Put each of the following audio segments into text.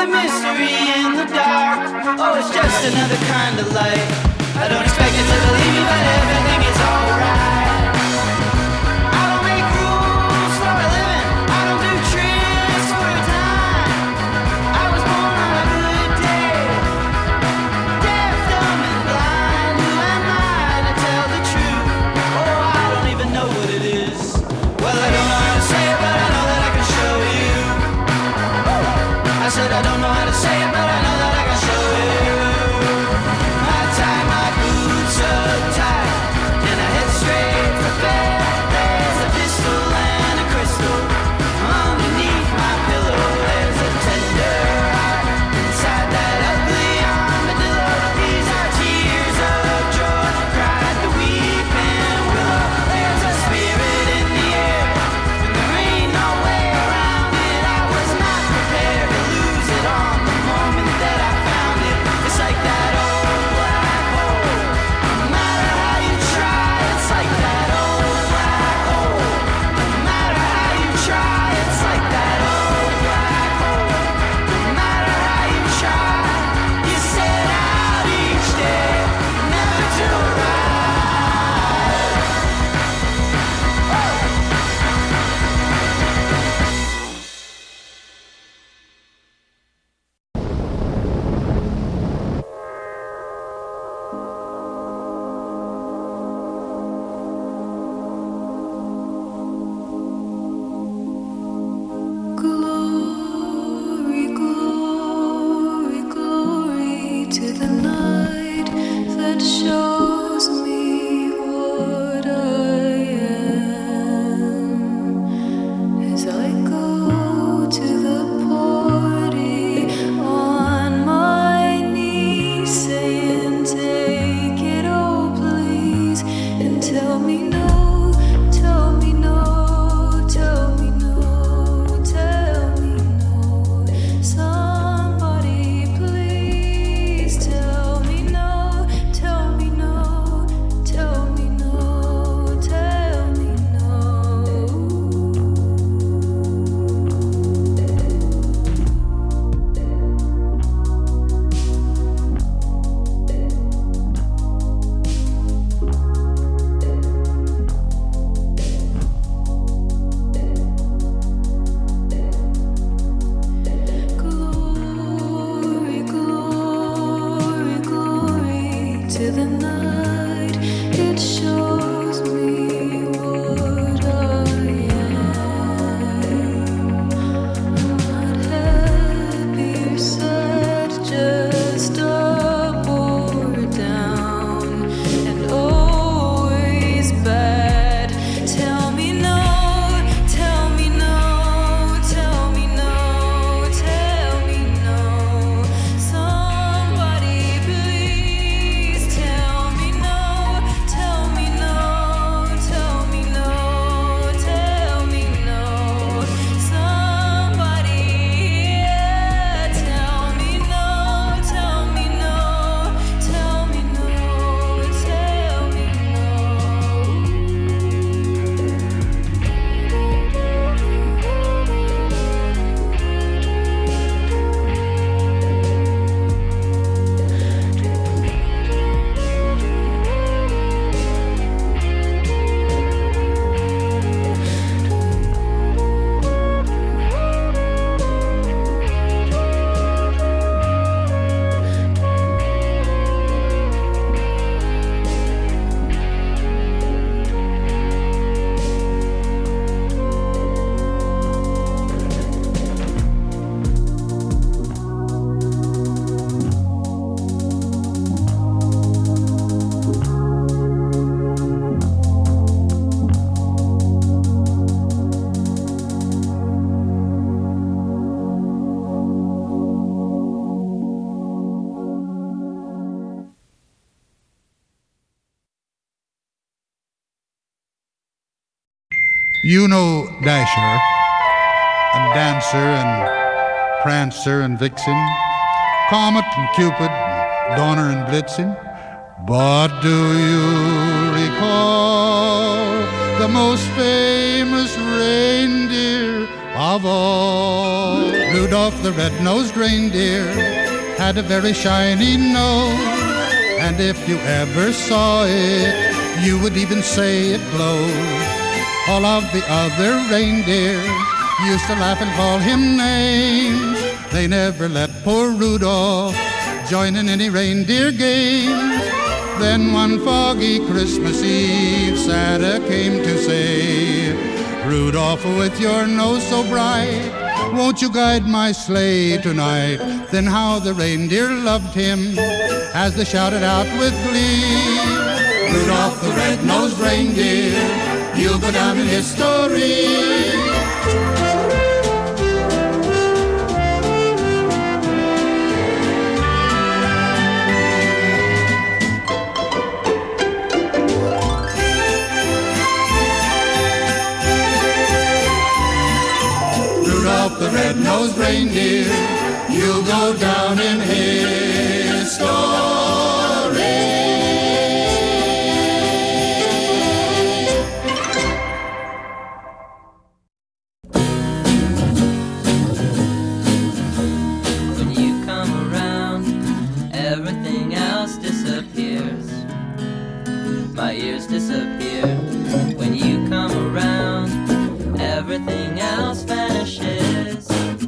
a mystery in the dark. Oh, it's just another kind of light. I don't expect you to believe me, but everything is alright. I don't make rules for a living. I don't do tricks for a time. I was born on a good day. Deaf, dumb, and blind. Who am I to tell the truth? Oh, I don't even know what it is. Well, I don't know how to say it, but I know that I can show you. I said I don't know how to say it, but I know that I can show you. I tie my boots up tight and I head straight for bed. There's a pistol and a crystal underneath my pillow. There's a tender heart inside that ugly armadillo. These are tears of joy, cried the weeping willow. There's a spirit in the air and there ain't no way around it. I was not prepared to lose it on the moment that I found it. It's like that old black hole. No matter how you try, it's like that old black hole. No matter how you try, it's like that old black hole. No matter how you try, you set out each day, never to arrive. Glory, glory, glory to the night that shows me what I am. As I go to the party on my knees, saying, take it all, please, and tell me no, tell me no, tell me no, tell me no. Somebody please tell me no, tell me no, tell me no, tell me no. Glory, glory, glory to the night. It shows me what I am. I'm not happy or sad, just up or down, and always bad. Tell me no, tell me no, tell me no, tell me no. Somebody please tell me no, tell me no, tell me no, tell me no. Somebody, yeah, tell me no, tell me no, tell me no, tell me You know Dasher and Dancer and Prancer and Vixen, Comet and Cupid, Donner and Blitzen. But do you recall the most famous reindeer of all. Rudolph the red-nosed reindeer had a very shiny nose, and if you ever saw it, you would even say it glowed. All of the other reindeer used to laugh and call him names. They never let poor Rudolph join in any reindeer games. Then one foggy Christmas Eve, Santa came to say, Rudolph, with your nose so bright, won't you guide my sleigh tonight? Then how the reindeer loved him as they shouted out with glee, Rudolph the red-nosed reindeer, you'll go down in history. Rudolph the red-nosed reindeer, you'll go down in history. When you come around, everything else disappears. My ears disappear. When you come around, everything else vanishes.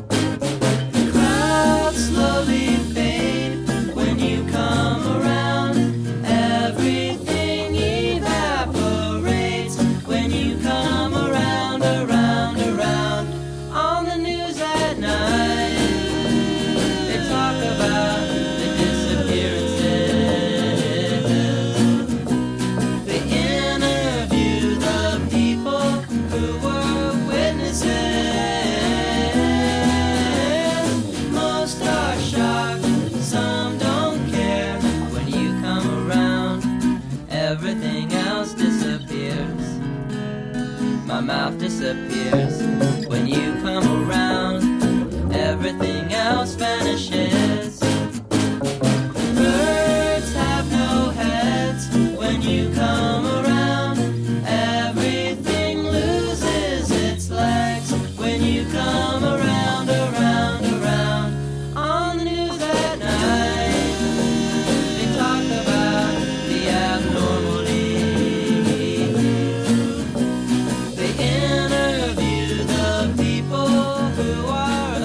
Crowds slowly fade when you come around. Everything evaporates when you come around, around, around. On the news at night, they talk about the disappearances. They interview the people who were witnesses. Most are shocked, some don't care. When you come around, everything else disappears. My mouth disappears. When you come around, everything else vanishes. Birds have no heads when you come around. Everything loses its legs when you come around, around, around. On the news at night, they talk about the abnormalities. They interview the people who are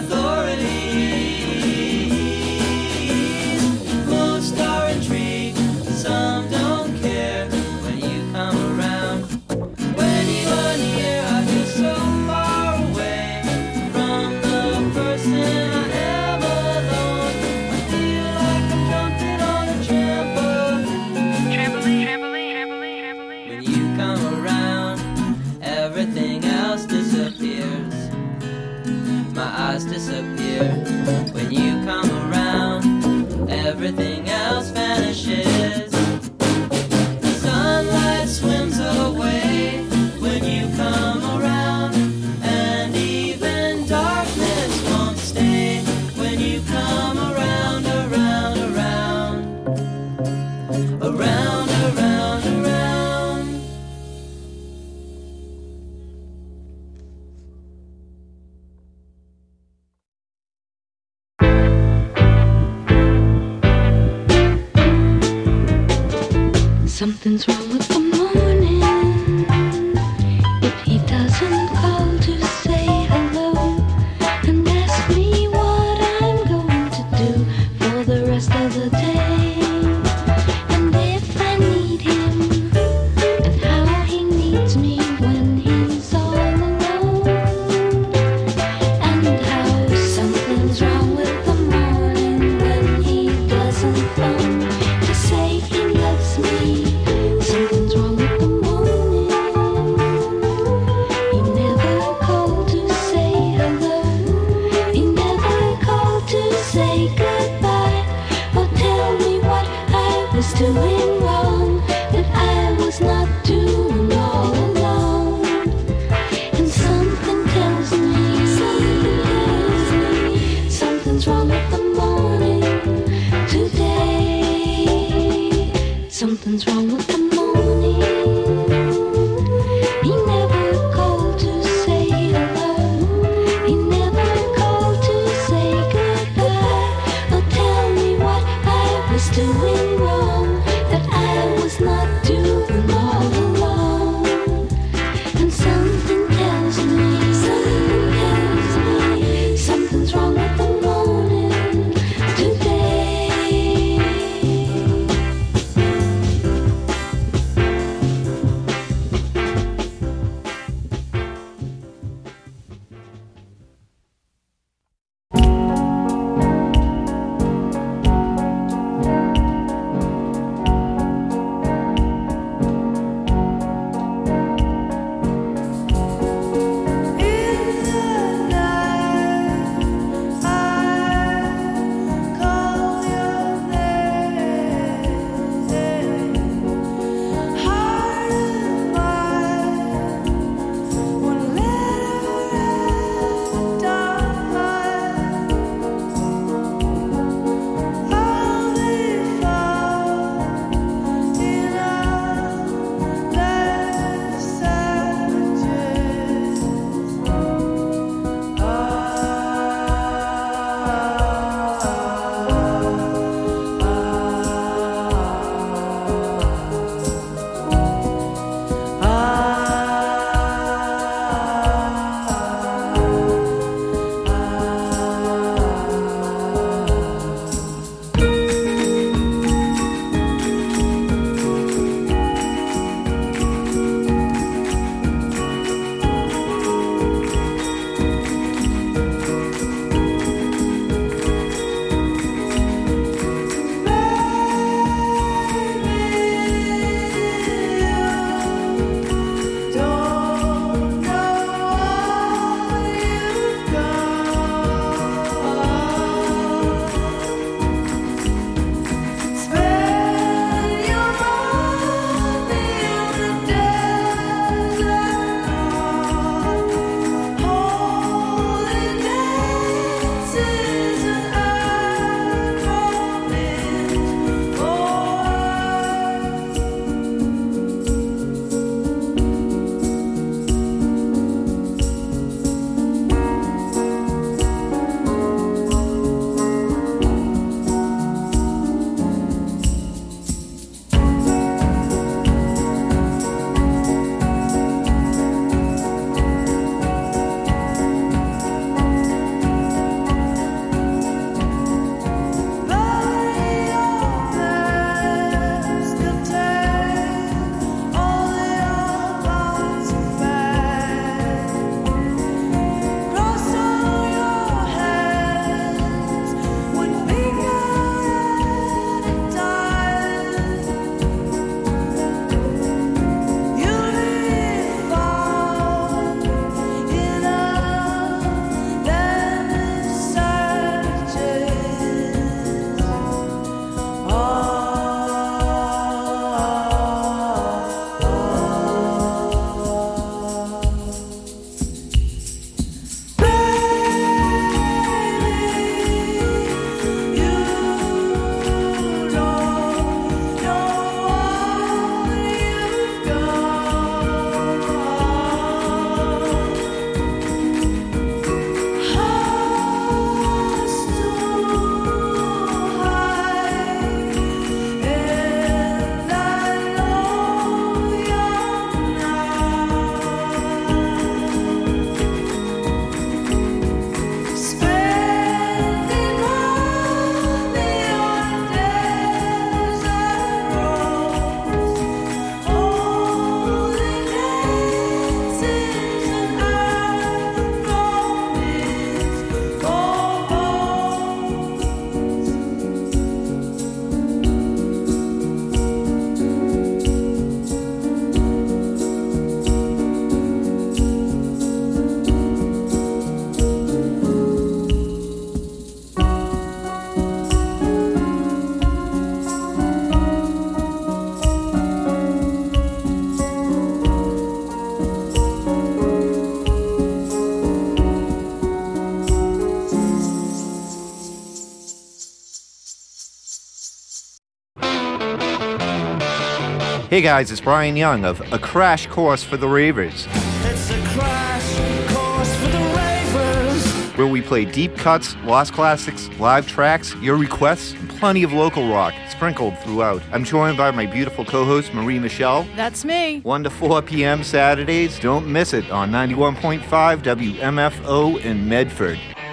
authorities. Most are intrigued, some don't care. When you come around, when you are near, I feel so far away from the person I am alone. I feel like I'm jumping on a trampoline. When you come around, everything else disappears. My eyes disappear. When you come around, everything else vanishes. Sunlight swims away when you come around, and even darkness won't stay when you come around, around, around, around, around, around. Something's wrong with the morning. If he doesn't call to say hello and ask me what I'm going to do for the rest of the day, and if I need him and how he needs me when he's all alone, and how something's wrong with the morning when he doesn't phone to say he loves me. Something's wrong with the morning. He never called to say hello. He never called to say goodbye or tell me what I was doing wrong, that I was not doing all alone. And something tells me something's wrong with the morning today. Something's wrong with the morning. He never called to say hello. Hey guys, it's Brian Young of A Crash Course for the Ravers, It's a crash course for the ravers. where we play deep cuts, lost classics, live tracks, your requests, and plenty of local rock sprinkled throughout. I'm joined by my beautiful co-host Marie Michelle. That's me. 1 to 4 p.m. Saturdays. Don't miss it on 91.5 WMFO in Medford.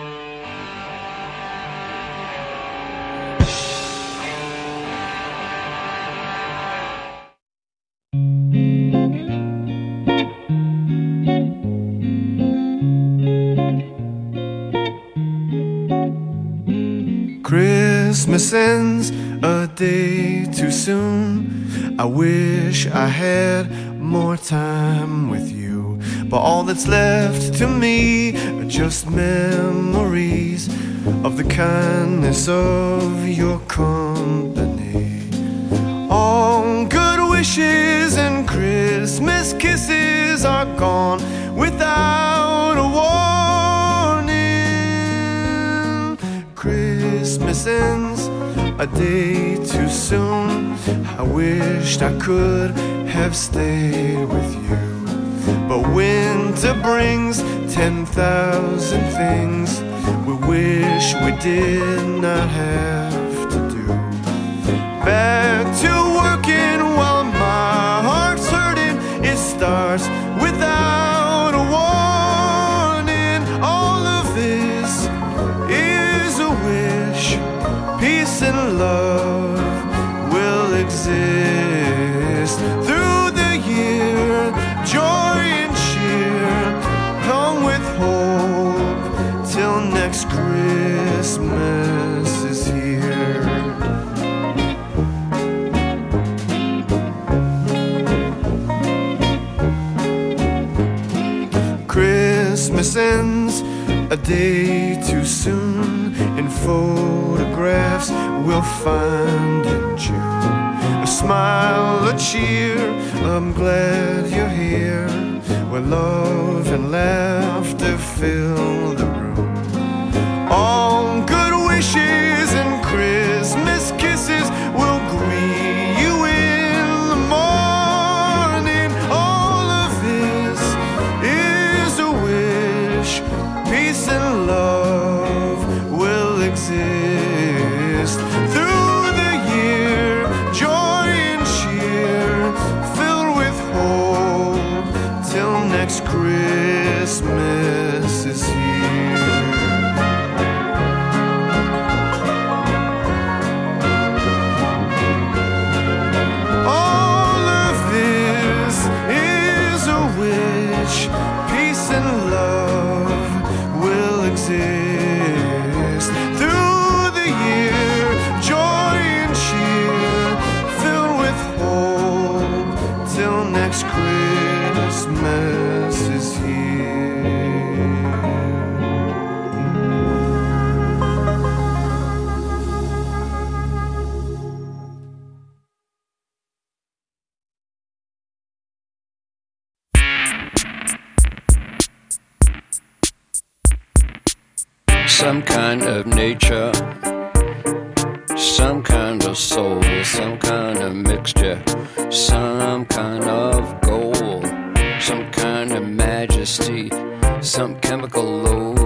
Christmas ends a day too soon. I wish I had more time with you, but all that's left to me are just memories of the kindness of your company. All good wishes and Christmas kisses are gone without a warning. Christmas ends a day too soon. I wished I could have stayed with you, but winter brings 10,000 things we wish we did not have to do. Back to working while my heart's hurting. It starts without a warning. All of this is a wish. Peace and love will exist through the year. Joy and cheer come with hope till next Christmas is here. Christmas ends a day too soon. In photographs we'll find in June a smile, a cheer. I'm glad you're here, where love and laughter fill the room. All good wishes and Christmas kisses will greet you in the morning. All of this is a wish. Peace and love will exist through the year. Joy and cheer filled with hope till next Christmas is here. All of this is a wish. Peace and love will exist through the year. Joy and cheer filled with hope till next Christmas is here. Some kind of nature, some kind of soul, some kind of mixture, some kind of gold, some kind of majesty, some chemical load.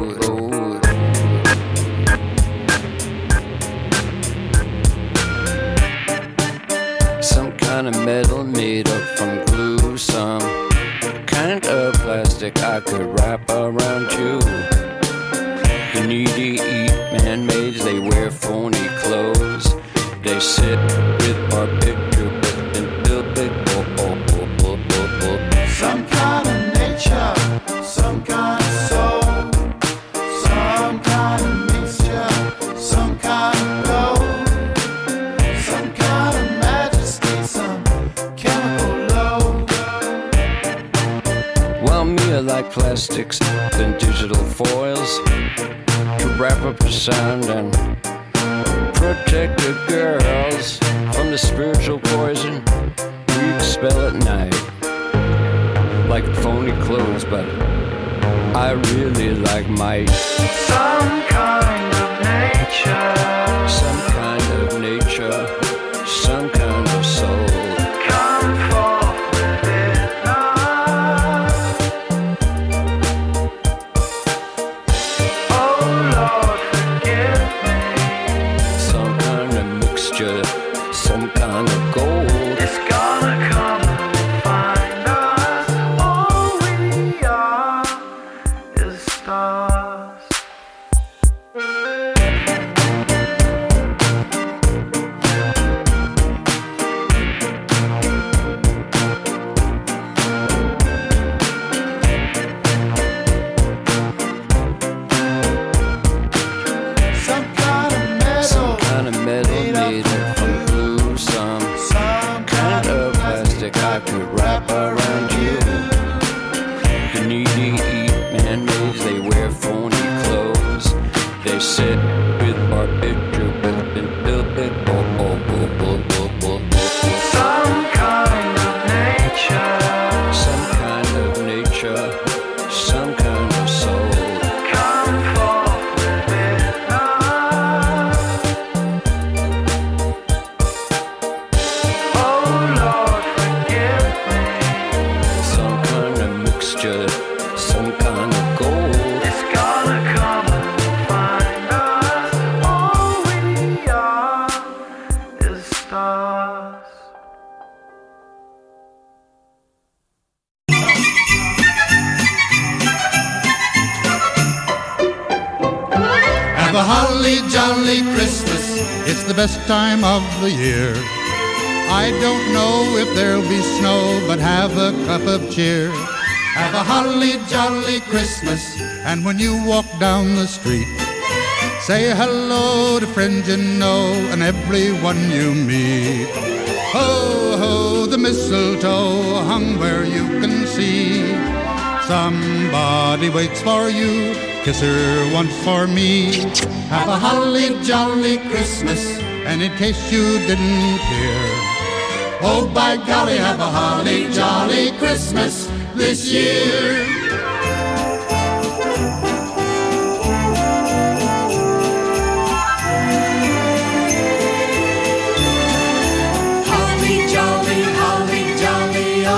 Some kind of metal made up from glue, some kind of plastic I could wrap around you. The needy eat man-mades, they wear phony clothes. They sit with our picture book and build big Some kind of nature, some kind of soul, some kind of mixture, some kind of gold, some kind of majesty, some chemical load. Well, me I like plastics and digital foils to wrap up the sound and protect the girls from the spiritual poison we expel at night. Like phony clothes, but I really like might. Some kind of nature, Some kind of nature, some kind of soul. come Christmas, it's the best time of the year. I don't know if there'll be snow, but have a cup of cheer. Have a holly jolly Christmas, and when you walk down the street, say hello to friends you know and everyone you meet. Ho, ho, the mistletoe hung where you can see. Somebody waits for you, kiss her once for me. Have a holly jolly Christmas, and in case you didn't hear, oh by golly, have a holly jolly Christmas this year. Holly jolly, oh.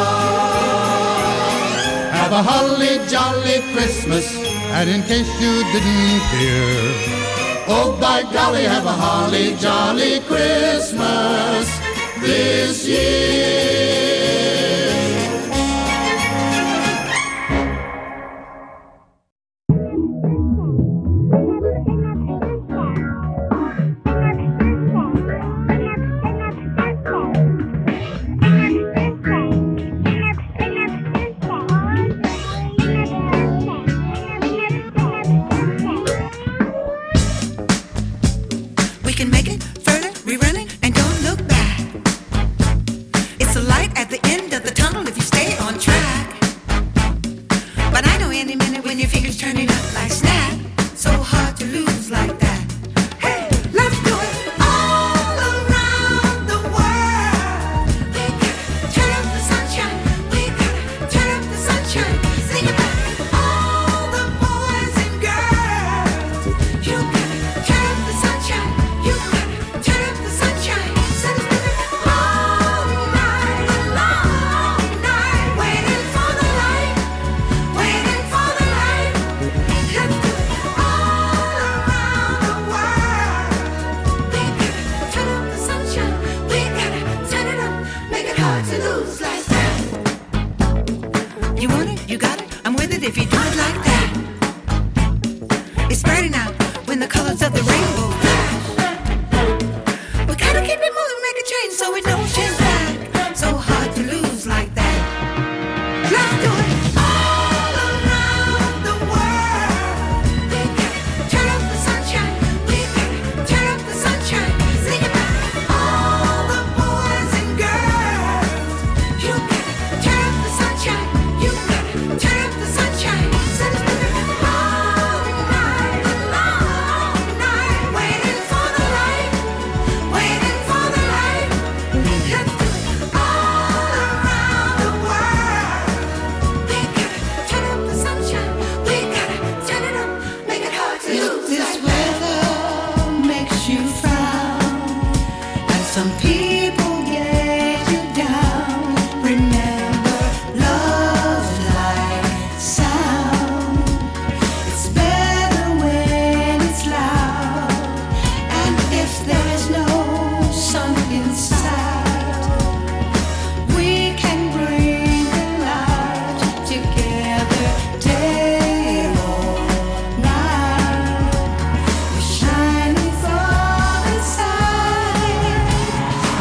Have a holly jolly Christmas, and in case you didn't hear, oh by golly, have a holly jolly Christmas this year. We can make it further, rerun it, and don't look back. It's a light at the end of the tunnel if you stay on track. But I know any minute when your fingers turning up like snap, so hard to lose like that. Hey, let's do it all around the world. We gotta turn up the sunshine. We gotta turn up the sunshine. Sing about it, all the boys and girls. You gotta turn up the sunshine. You gotta turn up the sunshine. Set us all night long night, waiting for the light, waiting for the light. Let's do it all around the world. We gotta turn up the sunshine. We gotta turn it up, make it hard to lose like that. You want it, you got it. I'm with it if you do it like that. It's brighter now when the colors of the rainbow flash. We gotta keep it moving, make a change so it don't change back. So hard to lose like that. Let's do it all around the world. We gotta turn up the sunshine. We gotta turn up the sunshine. Sing about all the boys and girls. You gotta turn up the sunshine. You gotta turn up the sunshine. Set us all night long night, waiting for the light, waiting for the light. Let's do it all around the world. We gotta turn up the sunshine. We gotta turn it up, make it hard to lose. This weather makes you frown, and some people get you down. Remember, love's like sound. It's better when it's loud, and if there's no sun inside, we can bring the light together day or night. We're shining from inside.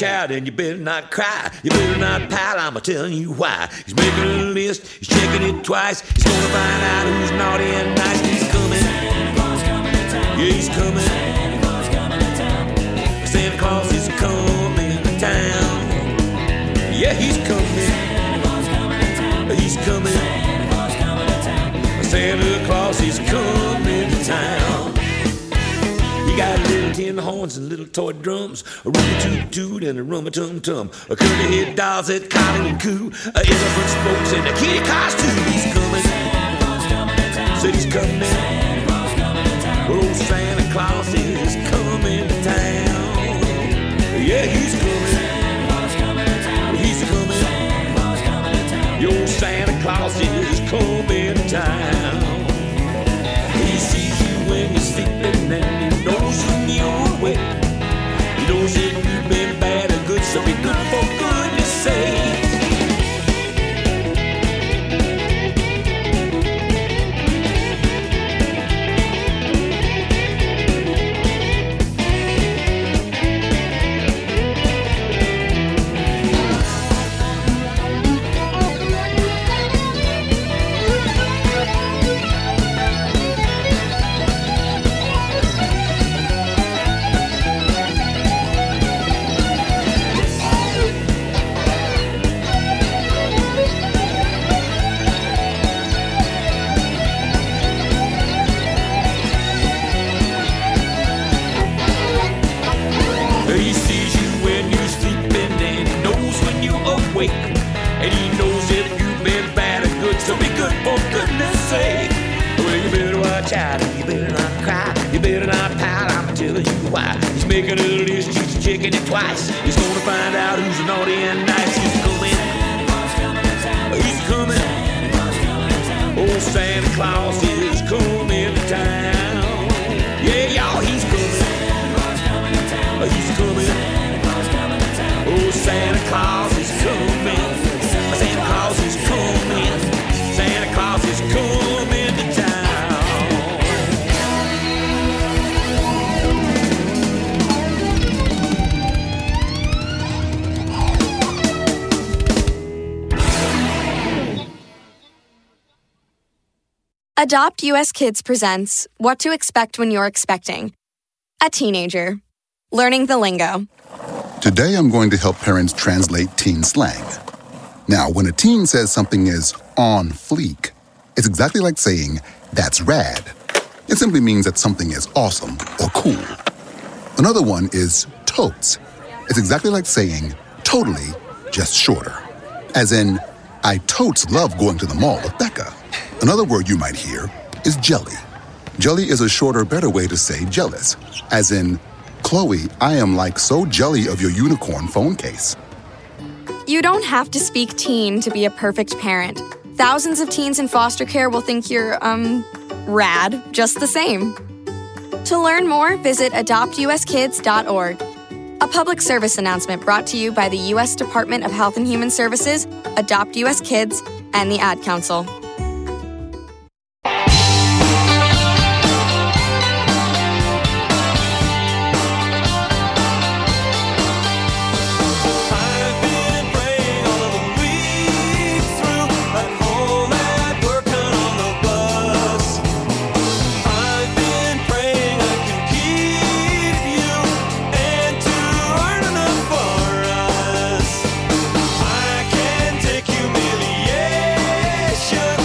out and you better not cry. You better not pout, I'm telling you why. He's making a list, he's checking it twice. He's gonna find out who's naughty and nice. He's coming. Santa Claus coming to town. Yeah, he's coming. Santa Claus coming to town. Santa Claus is coming to town. Yeah, he's coming. Santa Claus coming to town. He's coming. Santa Claus coming to town. Santa Claus is coming to town. He got little tin horns and little toy drums, a rumma-toot-toot and a rumma-tum-tum, a curly-head dolls that coddle and coo, elephant spokes and a kitty cars too. He's coming. Santa Claus coming to town. Said he's coming. Santa Claus coming to town. Oh, Santa Claus is coming to town. Yeah, he's coming. Santa Claus coming to town. He's coming. Santa Claus coming to town. Your Santa Claus is coming to town. He sees you when you're sleeping and he knows when you're awake. He knows if you've been bad or good, so be good for goodness sake. He sees you when you're sleeping and he knows when you're awake. And he knows if you've been bad or good, so be good for goodness sake. Well, you better watch out and you better not cry. You better not pout, I'm telling you why. He's making a list, he's checking it twice. He's gonna find out who's naughty and nice. He's coming. He's coming. Oh, Santa Claus is coming to town. Yeah, y'all, he's coming. He's coming. Oh, Santa Claus is coming. Santa Claus is coming. Santa Claus is coming to town. Adopt US Kids presents What to Expect When You're Expecting a Teenager. Learning the lingo. Today I'm going to help parents translate teen slang. Now, when a teen says something is on fleek, it's exactly like saying, that's rad. It simply means that something is awesome or cool. Another one is totes. It's exactly like saying, totally, just shorter. As in, I totes love going to the mall with Becca. Another word you might hear is jelly. Jelly is a shorter, better way to say jealous. As in, Chloe, I am like so jelly of your unicorn phone case. You don't have to speak teen to be a perfect parent. Thousands of teens in foster care will think you're, rad, just the same. To learn more, visit adoptuskids.org. A public service announcement brought to you by the U.S. Department of Health and Human Services, Adopt U.S. Kids, and the Ad Council. Humiliation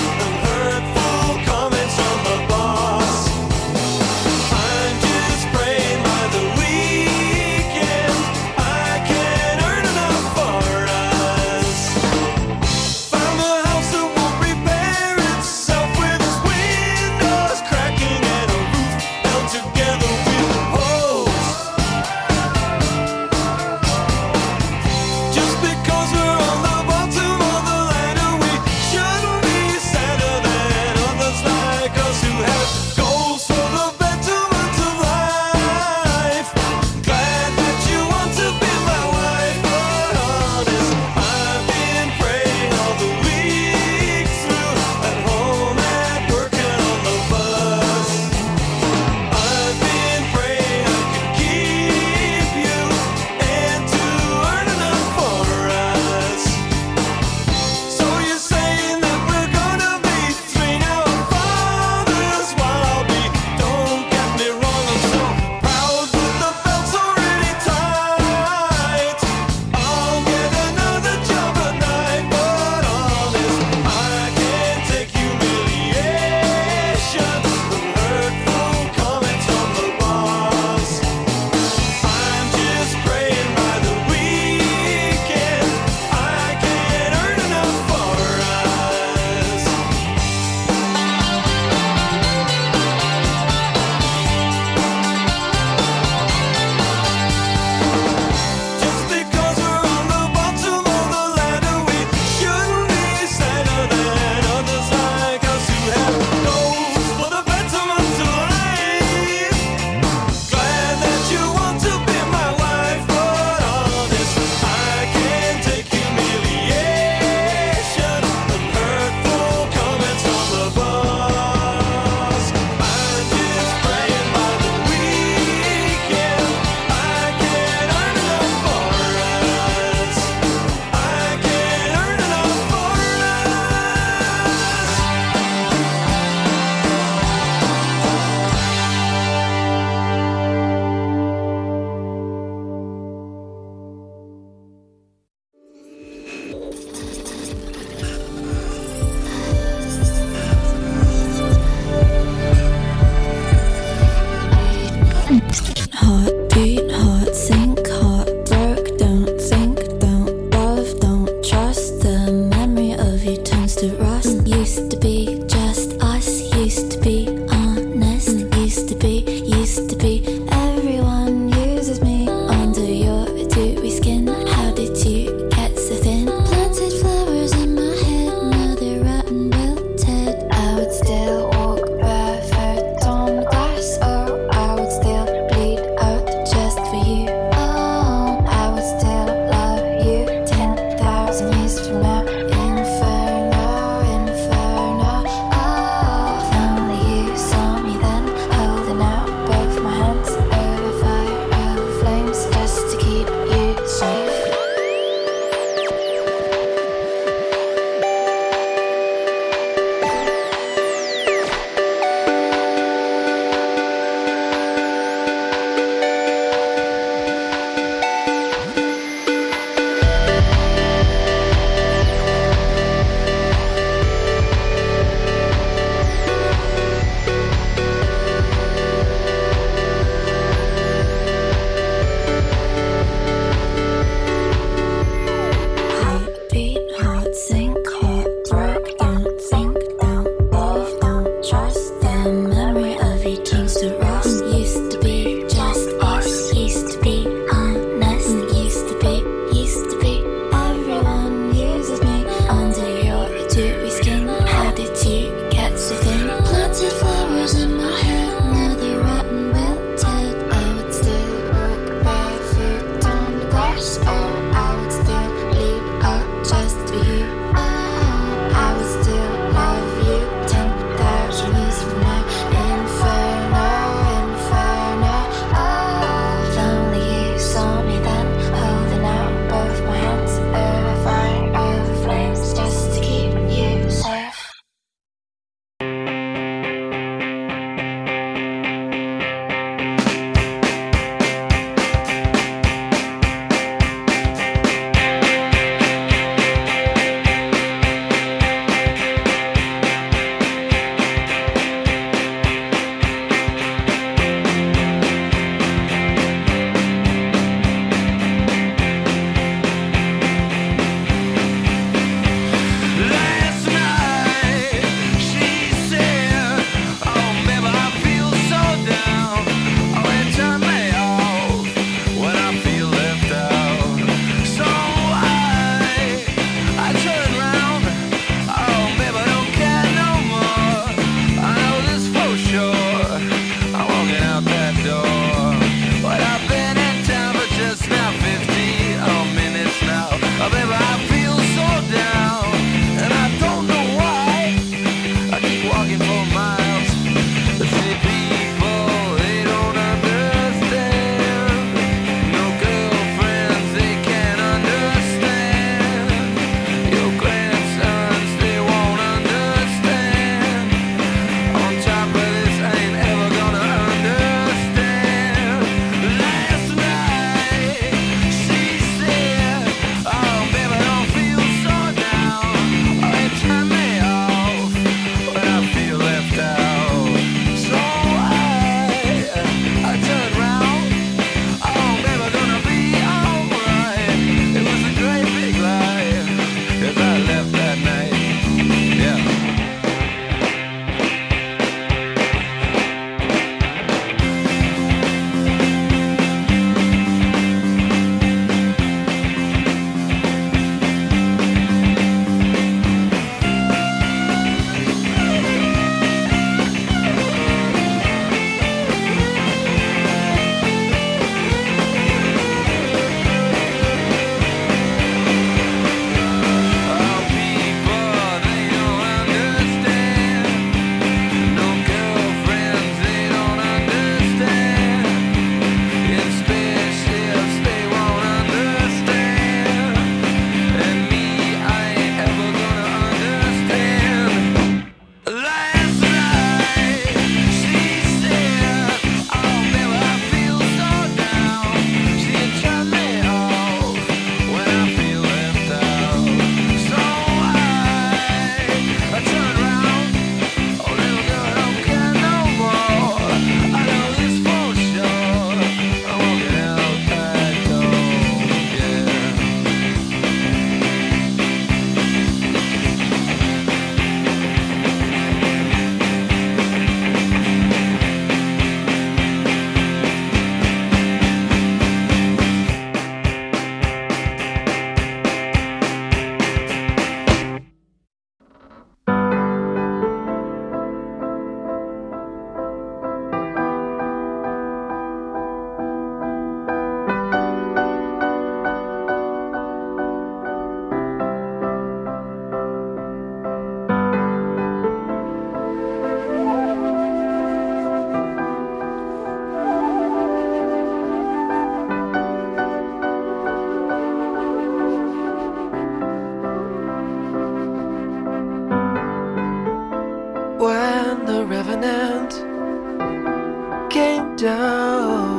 down.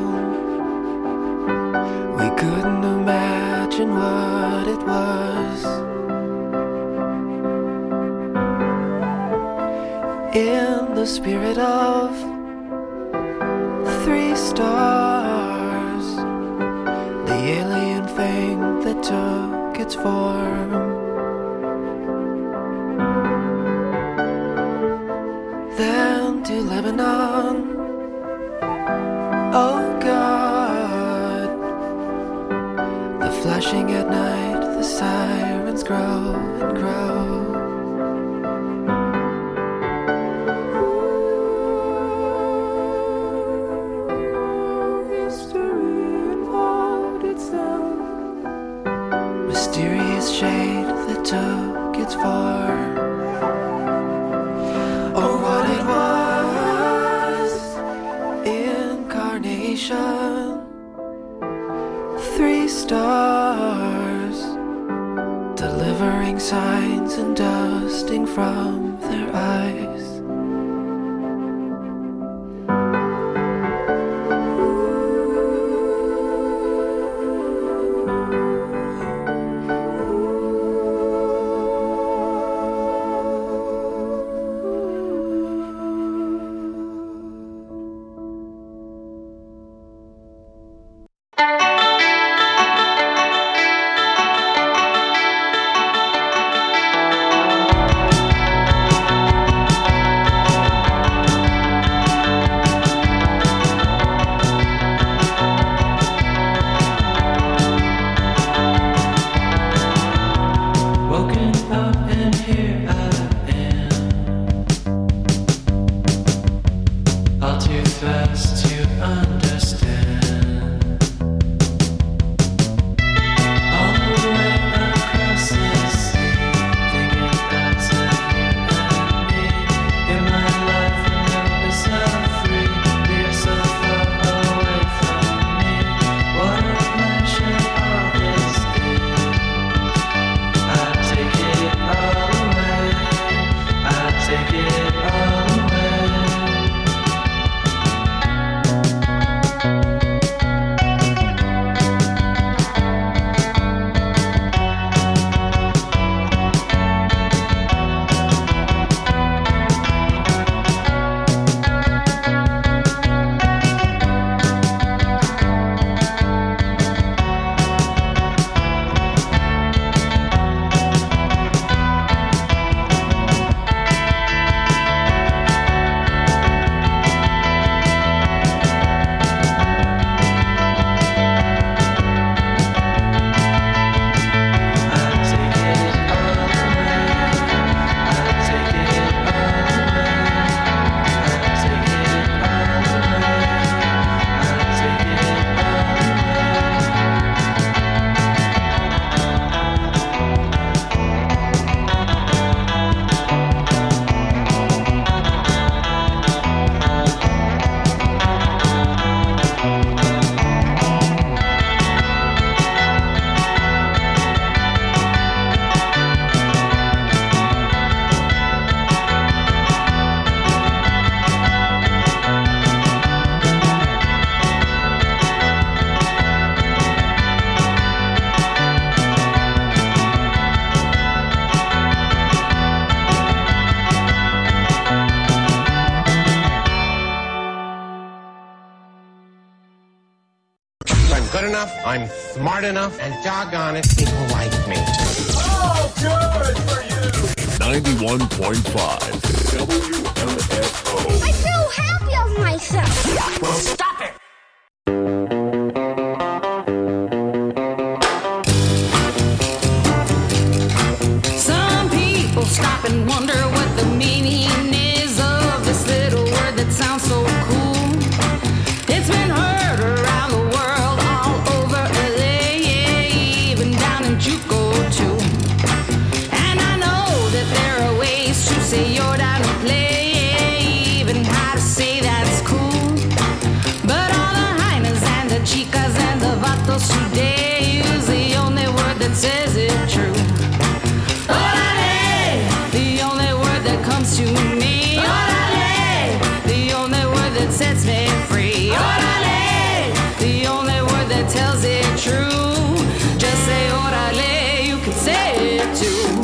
We couldn't imagine what it was. In the spirit of 3 stars, the alien thing that took its form. Then to Lebanon, oh God, the flashing at night, the sirens grow and grow. Mysterious shade that took its form, or what it was. Incarnation, 3 stars, delivering signs and dusting from their eyes. I'm smart enough, and doggone it, people like me. Oh, good for you! 91.5 WMFO. I feel happy of myself. Well, stop it! Some people stop and wonder what the meaning is of this little word that sounds so cool. It's been heard around the world, all over LA, even down in Juco too. And I know that there are ways to say you're down to play, even how to say that's cool. But all the hyenas and the chicas and the vatos today use the only word that says it true. The only word say it too.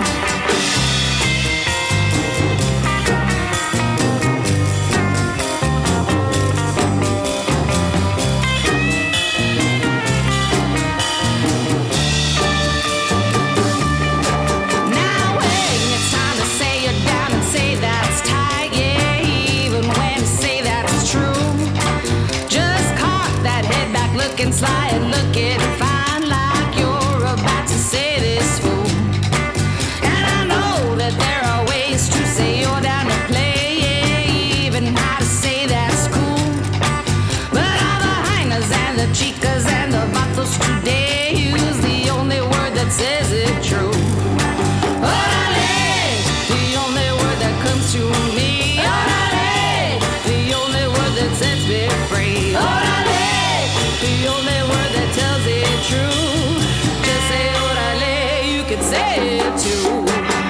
Sly and looking fine like you're about to say this fool. And I know that there are ways to say you're down to play, even how to say that's cool. But all the hyenas and the chicas and the vatos today use the only word that says it true. Orale, the only word that comes to me. Orale, the only word that sets me free. Orale, the only word that tells it true. Just say orale, you can say it too.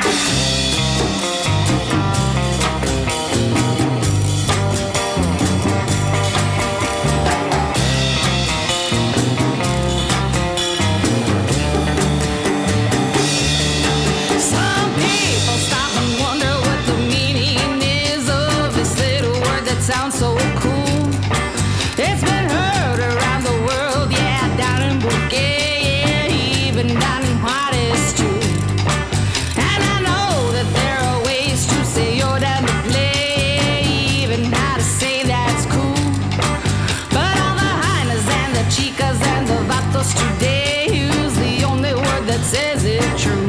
Some people stop and wonder what the meaning is of this little word that sounds so cool. It's been heard around the world, yeah, down in Bulgaria, even down in Juarez too. And I know that there are ways to say you're down to play, even how to say that's cool. But all the hyenas and the chicas and the vatos today use the only word that says it true.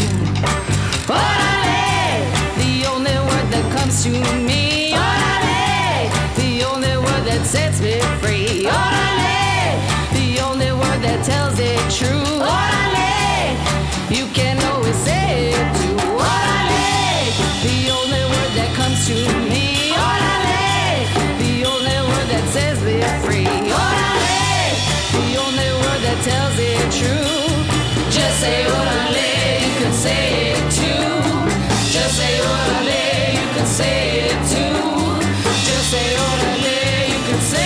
Orale, the only word that comes to me. Orale, the only word that sets me free. Orale, the only word that tells it true. Orale, you can always say it too. Orale, the only word that comes to me. Orale, the only word that sets me free. Orale, the only word that tells it true. Just say orale, you can say it too. Just say orale, you can say it too. Just say orale, you can say